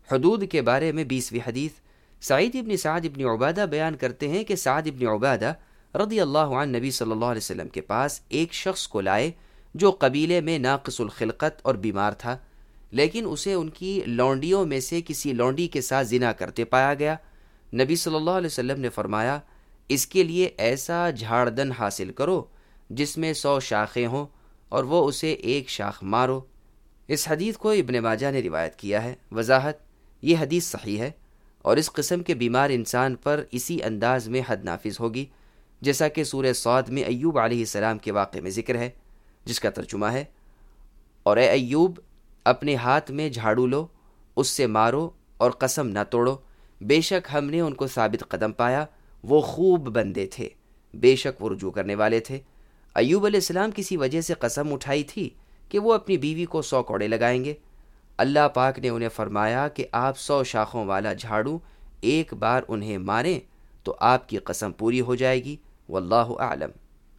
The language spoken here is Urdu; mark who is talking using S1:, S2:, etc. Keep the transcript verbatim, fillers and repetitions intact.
S1: حدود کے بارے میں بیسویں حدیث، سعید ابن سعد ابن عبادہ بیان کرتے ہیں کہ سعد ابن عبادہ رضی اللہ عنہ نبی صلی اللہ علیہ وسلم کے پاس ایک شخص کو لائے جو قبیلے میں ناقص الخلقت اور بیمار تھا، لیکن اسے ان کی لونڈیوں میں سے کسی لونڈی کے ساتھ زنا کرتے پایا گیا۔ نبی صلی اللہ علیہ وسلم نے فرمایا، اس کے لیے ایسا جھاڑدن حاصل کرو جس میں سو شاخیں ہوں اور وہ اسے ایک شاخ مارو۔ اس حدیث کو ابن ماجہ نے روایت کیا ہے۔ وضاحت: یہ حدیث صحیح ہے اور اس قسم کے بیمار انسان پر اسی انداز میں حد نافذ ہوگی جیسا کہ سورہ صاد میں ایوب علیہ السلام کے واقعے میں ذکر ہے، جس کا ترجمہ ہے، اور اے ایوب، اپنے ہاتھ میں جھاڑو لو، اس سے مارو اور قسم نہ توڑو، بے شک ہم نے ان کو ثابت قدم پایا، وہ خوب بندے تھے، بے شک وہ رجوع کرنے والے تھے۔ ایوب علیہ السلام کسی وجہ سے قسم اٹھائی تھی کہ وہ اپنی بیوی کو سو کوڑے لگائیں گے۔ اللہ پاک نے انہیں فرمایا کہ آپ سو شاخوں والا جھاڑو ایک بار انہیں ماریں تو آپ کی قسم پوری ہو جائے گی۔ واللہ اعلم۔